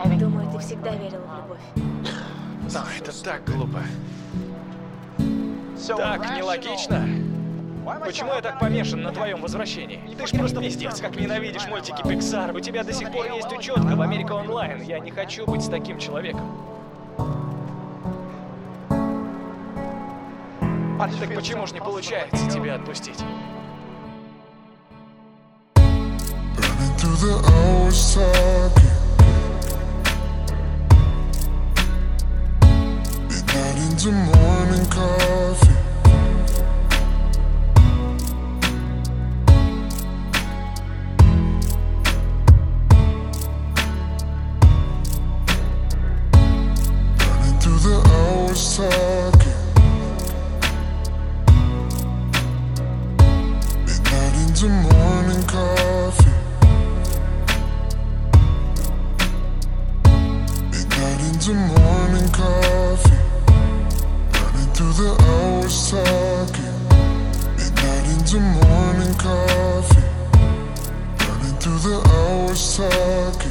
Думаю, ты всегда верил в любовь. Но это так глупо. Так нелогично. Почему я так помешан на твоем возвращении? Ты ж просто пиздец, как ненавидишь мультики Pixar. У тебя до сих пор есть учетка в Америка Онлайн. Я не хочу быть с таким человеком. Так почему же не получается тебя отпустить? Burning through the hours talking. Midnight into morning coffee. Burning through the hours talking. Midnight into morning coffee. Midnight into morning coffee. Burning through the hours talking. Midnight into morning coffee. Burning through the hours talking.